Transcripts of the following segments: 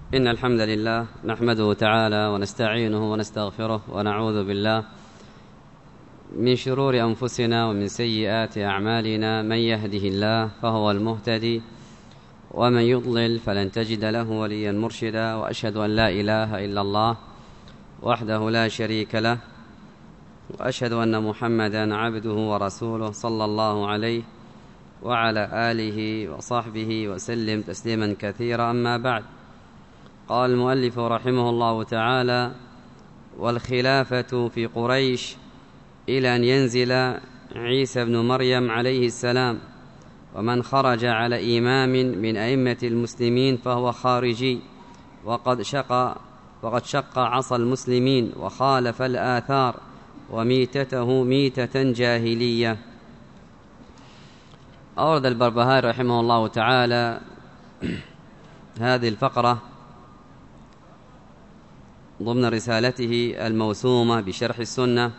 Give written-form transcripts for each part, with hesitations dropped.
إن الحمد لله نحمده تعالى ونستعينه ونستغفره ونعوذ بالله من شرور أنفسنا ومن سيئات أعمالنا. من يهده الله فهو المهتدي ومن يضلل فلن تجد له وليا مرشدا، وأشهد أن لا إله إلا الله وحده لا شريك له، وأشهد أن محمدا عبده ورسوله صلى الله عليه وعلى آله وصحبه وسلم تسليما كثيرا. أما بعد، قال المؤلف رحمه الله تعالى: والخلافة في قريش إلى أن ينزل عيسى بن مريم عليه السلام، ومن خرج على إمام من أئمة المسلمين فهو خارجي، وقد شق عصا المسلمين وخالف الآثار، وميتته ميتة جاهلية. أورد البربهاري رحمه الله تعالى هذه الفقرة ضمن رسالته الموسومة بشرح السنة،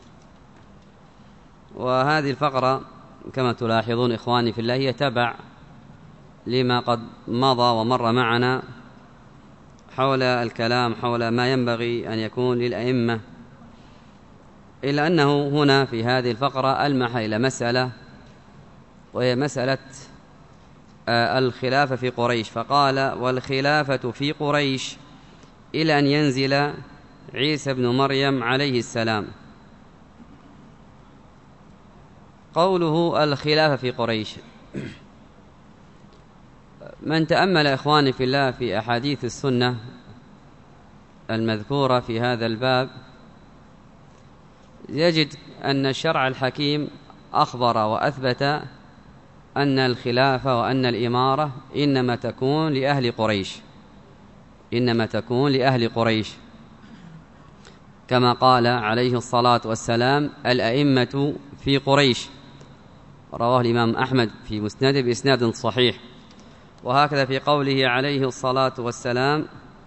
وهذه الفقرة كما تلاحظون إخواني في الله هي تبع لما قد مضى ومر معنا حول الكلام حول ما ينبغي أن يكون للأئمة، إلا أنه هنا في هذه الفقرة ألمح إلى مسألة، وهي مسألة الخلافة في قريش، فقال: والخلافة في قريش إلى أن ينزل عيسى بن مريم عليه السلام. قوله الخلافة في قريش، من تأمل إخواني في الله في أحاديث السنة المذكورة في هذا الباب يجد أن الشرع الحكيم أخبر وأثبت أن الخلافة وأن الإمارة إنما تكون لأهل قريش، كما قال عليه الصلاة والسلام: الأئمة في قريش، رواه الإمام أحمد في مسنده بإسناد صحيح. وهكذا في قوله عليه الصلاة والسلام: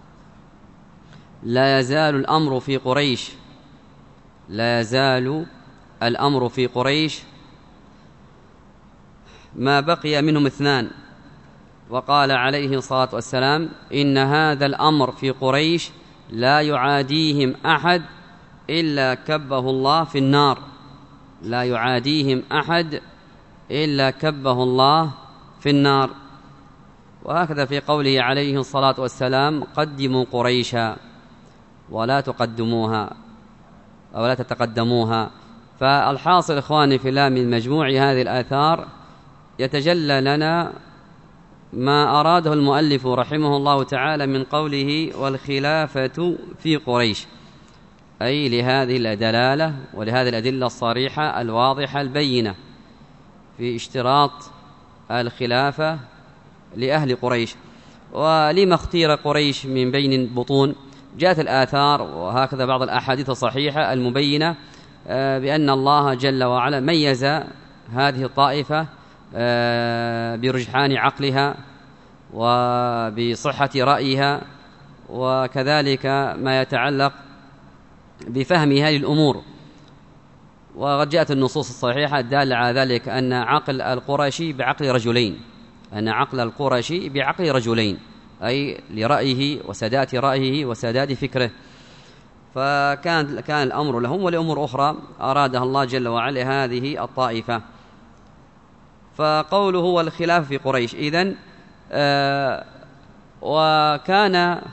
لا يزال الأمر في قريش ما بقي منهم اثنان. وقال عليه الصلاة والسلام: إن هذا الأمر في قريش لا يعاديهم أحد إلا كبه الله في النار. وهكذا في قوله عليه الصلاة والسلام: قدموا قريشا ولا تتقدموها. فالحاصل إخواني في الله من مجموع هذه الآثار يتجلى لنا ما أراده المؤلف رحمه الله تعالى من قوله والخلافة في قريش، أي لهذه الدلالة ولهذه الأدلة الصريحة الواضحة البينة في اشتراط الخلافة لأهل قريش. ولما اختير قريش من بين البطون؟ جاءت الآثار وهكذا بعض الأحاديث الصحيحة المبينة بأن الله جل وعلا ميز هذه الطائفة برجحان عقلها وبصحة رأيها، وكذلك ما يتعلق بفهمها للأمور. وقد جاءت النصوص الصحيحة الدالة على ذلك أن عقل القرشي بعقل رجلين، أي لرأيه وسداد رأيه وسداد فكره. كان الأمر لهم ولأمور أخرى أرادها الله جل وعلا هذه الطائفة. فقوله هو الخلاف في قريش إذن وكان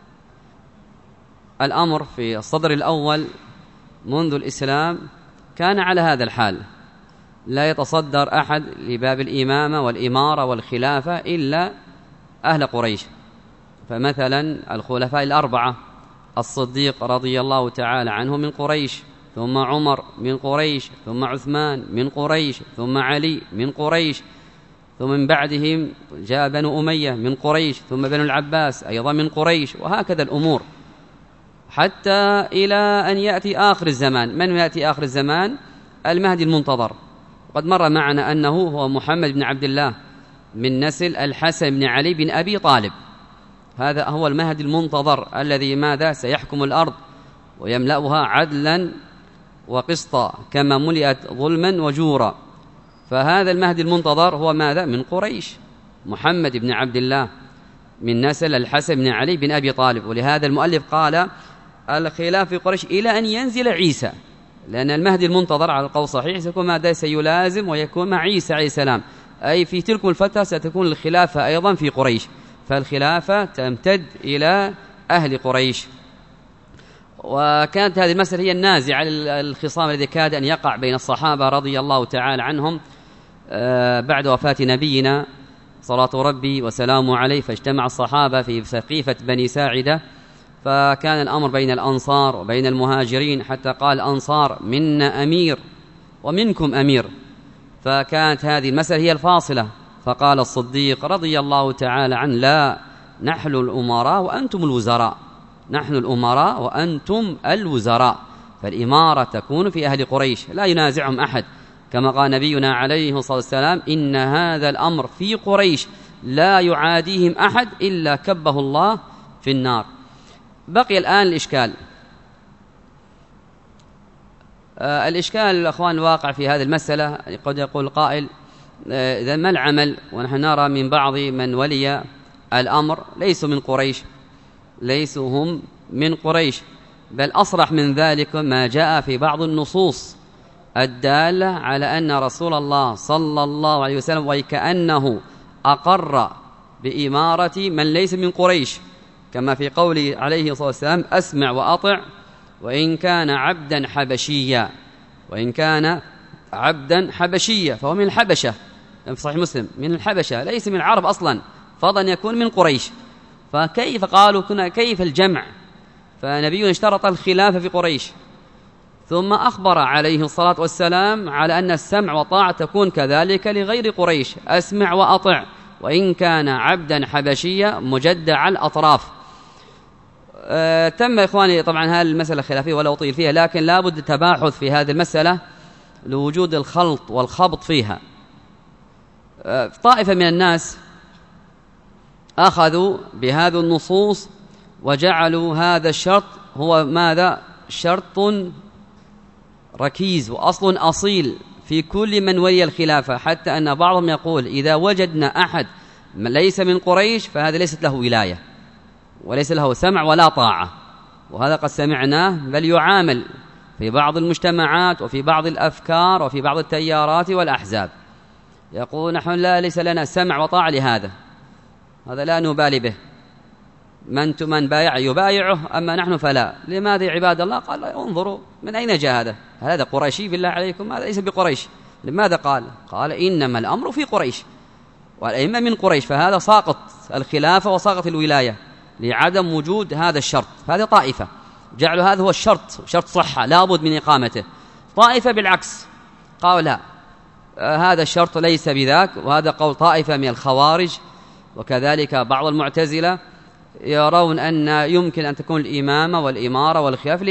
الأمر في الصدر الأول منذ الإسلام كان على هذا الحال، لا يتصدر أحد لباب الإمامة والإمارة والخلافة إلا أهل قريش. فمثلا الخلفاء الأربعة: الصديق رضي الله تعالى عنه من قريش، ثم عمر من قريش، ثم عثمان من قريش، ثم علي من قريش، ثم من بعدهم جاء بنو أمية من قريش، ثم بنو العباس أيضا من قريش، وهكذا الأمور حتى إلى أن يأتي آخر الزمان. من يأتي آخر الزمان؟ المهدي المنتظر. وقد مر معنا أنه هو محمد بن عبد الله من نسل الحسن بن علي بن أبي طالب. هذا هو المهدي المنتظر الذي ماذا سيحكم الأرض ويملأها عدلا وقسطا كما ملئت ظلما وجورا. فهذا المهدي المنتظر هو ماذا؟ من قريش، محمد بن عبد الله من نسل الحسن بن علي بن أبي طالب. ولهذا المؤلف قال الخلاف في قريش إلى أن ينزل عيسى، لأن المهدي المنتظر على القول الصحيح سيكون ماذا؟ سيلازم ويكون مع عيسى عليه السلام، أي في تلك الفترة ستكون الخلافة أيضا في قريش، فالخلافة تمتد إلى أهل قريش. وكانت هذه المسألة هي النازعة الخصام الذي كاد أن يقع بين الصحابة رضي الله تعالى عنهم بعد وفاة نبينا صلاة ربي وسلامه عليه، فاجتمع الصحابة في سقيفة بني ساعدة، فكان الأمر بين الأنصار وبين المهاجرين، حتى قال الأنصار منا أمير ومنكم أمير، فكانت هذه المسألة هي الفاصلة. فقال الصديق رضي الله تعالى عنه لا، نحن الأمراء وأنتم الوزراء، نحن الأمراء وأنتم الوزراء، فالإمارة تكون في أهل قريش لا ينازعهم أحد، كما قال نبينا عليه الصلاة والسلام إن هذا الأمر في قريش لا يعاديهم أحد إلا كبه الله في النار. بقي الآن الإشكال. الإشكال الأخوان الواقع في هذه المسألة، قد يقول قائل إذا ما العمل؟ ونحن نرى من بعض من ولي الأمر ليسوا من قريش، ليسوا هم من قريش، بل أصرح من ذلك ما جاء في بعض النصوص الدالة على أن رسول الله صلى الله عليه وسلم وكأنه أقر بإمارة من ليس من قريش، كما في قوله عليه الصلاة والسلام أسمع وأطع وإن كان عبدا حبشيا، وإن كان عبدا حبشيا فهو من الحبشة، في صحيح مسلم من الحبشة ليس من العرب أصلا، فضلا يكون من قريش. فكيف قالوا كيف الجمع؟ فنبينا اشترط الخلافة في قريش، ثم أخبر عليه الصلاة والسلام على أن السمع والطاعة تكون كذلك لغير قريش، أسمع وأطع وإن كان عبدا حبشيا مجدع الأطراف. تم إخواني طبعا هذه المسألة خلافية ولا أطيل فيها، لكن لابد التباحث في هذه المسألة لوجود الخلط والخبط فيها. طائفة من الناس أخذوا بهذه النصوص وجعلوا هذا الشرط هو ماذا؟ شرط ركيز وأصل أصيل في كل من ولي الخلافة، حتى أن بعضهم يقول إذا وجدنا أحد ليس من قريش فهذا ليست له ولاية وليس له سمع ولا طاعة. وهذا قد سمعناه بل يعامل في بعض المجتمعات وفي بعض الأفكار وفي بعض التيارات والأحزاب، يقول نحن ليس لنا سمع وطاعة لهذا، هذا لا نبالي به، من بايع يبايعه أما نحن فلا. لماذا يا عباد الله؟ قال انظروا من أين جاء هذا؟ هل هذا قريشي بالله عليكم؟ هذا ليس بقريش. لماذا قال إنما الأمر في قريش والأئمة من قريش، فهذا ساقط الخلافة وساقط الولاية لعدم وجود هذا الشرط. هذه طائفة جعلوا هذا هو الشرط، شرط صحة لابد من إقامته. طائفة بالعكس قالوا لا، هذا الشرط ليس بذاك، وهذا قول طائفة من الخوارج، وكذلك بعض المعتزلة يرون أن يمكن أن تكون الإمامة والإمارة والخلافة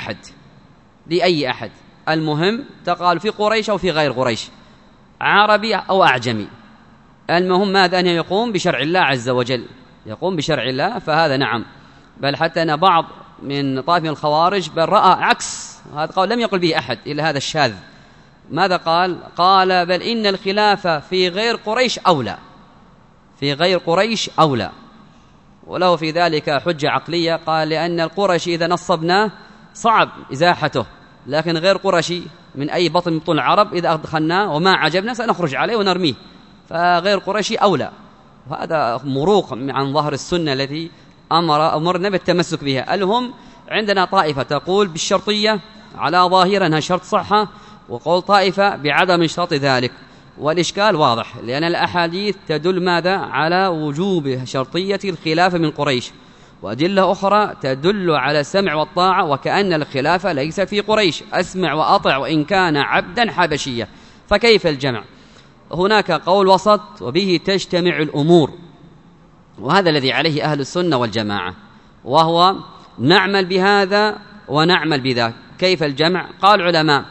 لأي أحد، المهم تقال في قريش أو في غير قريش، عربي أو أعجمي، المهم ماذا؟ أن يقوم بشرع الله عز وجل، يقوم بشرع الله، فهذا نعم. بل حتى أن بعض من طائفة الخوارج بل رأى عكس هذا قول لم يقل به أحد إلا هذا الشاذ. ماذا قال بل إن الخلافة في غير قريش أولى، في غير قريش أولى، وله في ذلك حجة عقلية. قال لأن القرشي إذا نصبناه صعب إزاحته، لكن غير قرشي من أي بطن من بطون العرب إذا أدخلناه وما عجبنا سنخرج عليه ونرميه، فغير قرشي أولى. وهذا مروق عن ظهر السنة التي أمرنا بالتمسك بها. المهم عندنا طائفة تقول بالشرطية على ظاهرها أنها شرط صحة، وقول طائفة بعدم شرط ذلك، والإشكال واضح لأن الأحاديث تدل ماذا؟ على وجوب شرطية الخلافة من قريش، وأدلة أخرى تدل على السمع والطاعة، وكأن الخلافة ليس في قريش، أسمع وأطع وإن كان عبدا حبشيا، فكيف الجمع؟ هناك قول وسط وبه تجتمع الأمور، وهذا الذي عليه أهل السنة والجماعة، وهو نعمل بهذا ونعمل بذاك. كيف الجمع؟ قال العلماء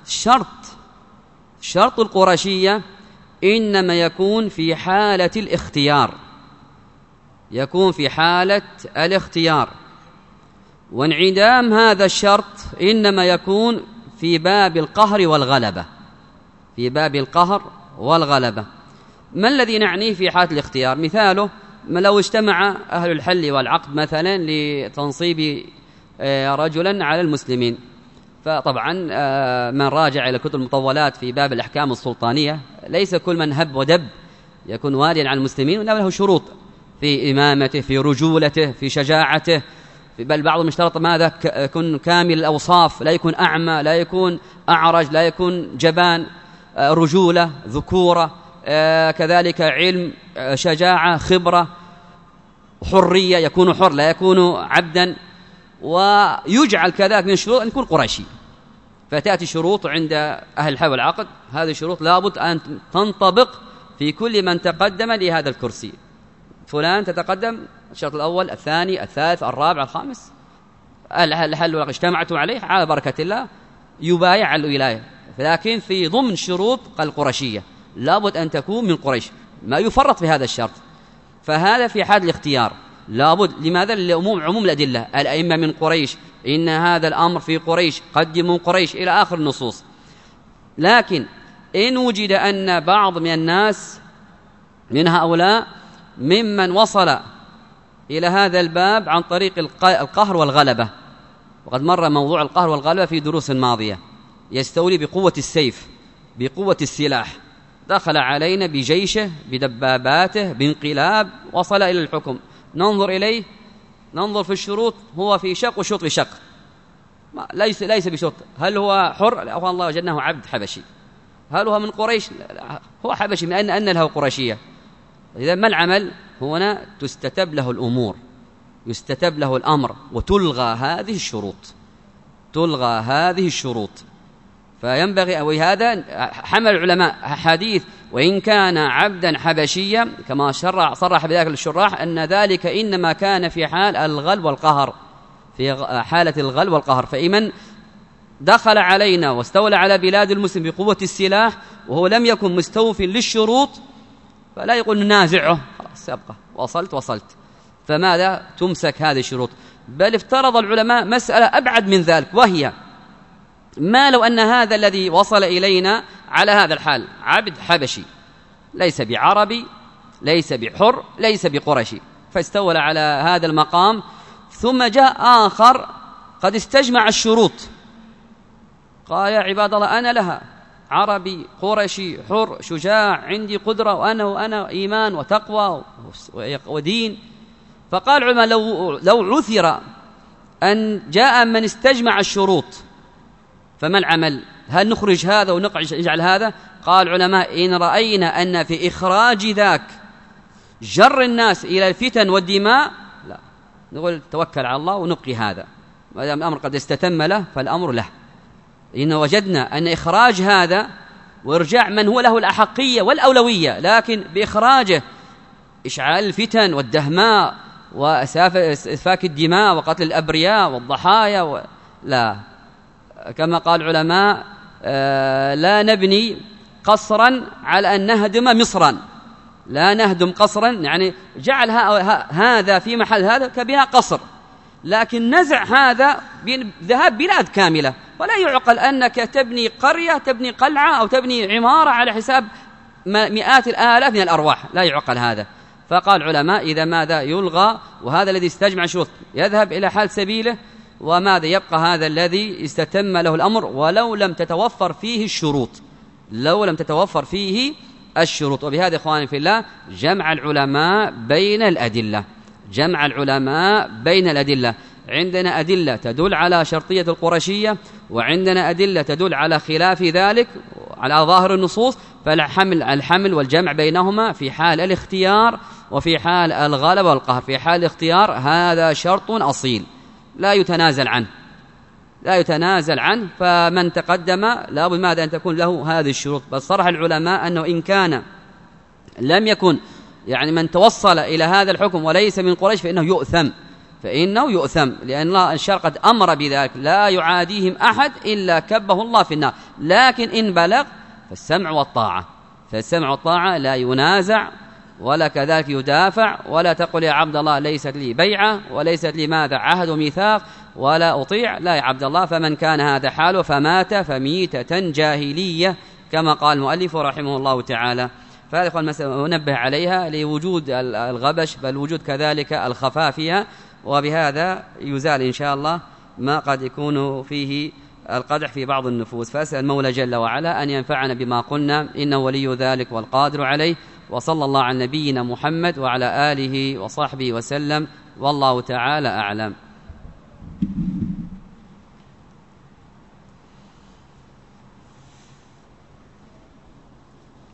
شرط القرشية إنما يكون في حالة الاختيار، يكون في حالة الاختيار، وانعدام هذا الشرط إنما يكون في باب القهر والغلبة، في باب القهر والغلبة. ما الذي نعنيه في حالة الاختيار؟ مثاله لو اجتمع أهل الحل والعقد مثلا لتنصيب رجلا على المسلمين، فطبعا من راجع إلى كتب المطولات في باب الأحكام السلطانية ليس كل من هب ودب يكون واليا على المسلمين، ولا له شروط في إمامته، في رجولته، في شجاعته، بل بعضهم اشترط ماذا؟ يكون كامل الأوصاف، لا يكون أعمى، لا يكون أعرج، لا يكون جبان، رجولة، ذكورة، كذلك علم، شجاعة، خبرة، حرية، يكون حر لا يكون عبدا. ويجعل كذلك من الشروط أن يكون قريشي. فتأتي شروط عند أهل الحل والعقد، هذه الشروط لابد أن تنطبق في كل من تقدم لهذا الكرسي. فلان تتقدم، الشرط الأول، الثاني، الثالث، الرابع، الخامس، الحل والعقد اجتمعتم عليه على بركة الله يبايع على الولاية، لكن في ضمن شروط القرشية لابد أن تكون من قريش، ما يفرط في هذا الشرط. فهذا في حال الاختيار لابد. لماذا؟ عموم الأدلة، الأئمة من قريش، إن هذا الأمر في قريش، قدموا قريش، إلى آخر النصوص. لكن إن وجد أن بعض من الناس من هؤلاء ممن وصل إلى هذا الباب عن طريق القهر والغلبة، وقد مر موضوع القهر والغلبة في دروس ماضية، يستولي بقوة السيف، بقوة السلاح، دخل علينا بجيشه، بدباباته، بانقلاب، وصل إلى الحكم. ننظر إليه، ننظر في الشروط، هو في شق وشروط في شق، ليس بشرط. هل هو حر؟ لا، والله وجدناه عبد حبشي. هل هو من قريش؟ لا، هو حبشي، من أن له قرشية. إذا ما العمل؟ هنا تستتب له الأمور، يستتب له الأمر، وتلغى هذه الشروط، تلغى هذه الشروط. فينبغي، وهذا حمل العلماء حديث وإن كان عبدا حبشيا، كما صرح بذلك الشراح أن ذلك إنما كان في حال الغلب والقهر، في حالة الغلب والقهر. فإمن دخل علينا واستولى على بلاد المسلم بقوة السلاح وهو لم يكن مستوف للشروط، فلا يقول ننازعه، خلاص يبقى وصلت. فماذا؟ تمسك هذه الشروط. بل افترض العلماء مسألة أبعد من ذلك، وهي ما لو أن هذا الذي وصل إلينا على هذا الحال عبد حبشي، ليس بعربي، ليس بحر، ليس بقرشي، فاستولى على هذا المقام، ثم جاء آخر قد استجمع الشروط، قال يا عباد الله أنا لها، عربي، قرشي، حر، شجاع، عندي قدرة، وأنا إيمان وتقوى ودين. فقال العلماء لو عثر أن جاء من استجمع الشروط فما العمل؟ هل نخرج هذا ونجعل هذا؟ قال العلماء إن رأينا أن في إخراج ذاك جر الناس إلى الفتن والدماء، لا، نقول توكل على الله ونبقي هذا، ما دام الأمر قد استتم له فالأمر له. إن وجدنا أن إخراج هذا وإرجاع من هو له الأحقية والأولوية، لكن بإخراجه إشعال الفتن والدهماء وإسفاك الدماء وقتل الأبرياء والضحايا لا، كما قال العلماء لا نبني قصرا على أن نهدم مصرا، لا نهدم قصرا، يعني جعل هذا في محل هذا كبناء قصر، لكن نزع هذا ذهاب بلاد كاملة. ولا يعقل أنك تبني قرية، تبني قلعة، أو تبني عمارة على حساب مئات الآلاف من الأرواح، لا يعقل هذا. فقال العلماء إذا ماذا؟ يلغى، وهذا الذي استجمع شروط يذهب إلى حال سبيله، وماذا؟ يبقى هذا الذي استتم له الأمر ولو لم تتوفر فيه الشروط، لو لم تتوفر فيه الشروط. وبهذا إخواني في الله جمع العلماء بين الأدلة، جمع العلماء بين الأدلة. عندنا أدلة تدل على شرطية القرشية، وعندنا أدلة تدل على خلاف ذلك على ظاهر النصوص، فالحمل والجمع بينهما في حال الاختيار وفي حال الغلبة والقهر. في حال الاختيار هذا شرط أصيل لا يتنازل عنه، لا يتنازل عنه. فمن تقدم لابد ماذا؟ أن تكون له هذه الشروط. بل صرح العلماء أنه إن كان لم يكن يعني من توصل إلى هذا الحكم وليس من قريش فإنه يؤثم، فإنه يؤثم، لأن الله الشرع قد أمر بذلك، لا يعاديهم أحد إلا كبه الله في النار. لكن إن بلغ فالسمع والطاعة، فالسمع والطاعة لا ينازع ولا كذلك يدافع. ولا تقل يا عبد الله ليست لي بيعة وليست لي ماذا عهد وميثاق ولا أطيع، لا يا عبد الله. فمن كان هذا حاله فمات فميتة جاهلية كما قال المؤلف رحمه الله تعالى. فهذه المسألة أنبه عليها لوجود الغبش، بل وجود كذلك الخفاء فيها، وبهذا يزال إن شاء الله ما قد يكون فيه القدح في بعض النفوس. فأسأل المولى جل وعلا أن ينفعنا بما قلنا، إنه ولي ذلك والقادر عليه. وصلى الله على نبينا محمد وعلى آله وصحبه وسلم، والله تعالى أعلم.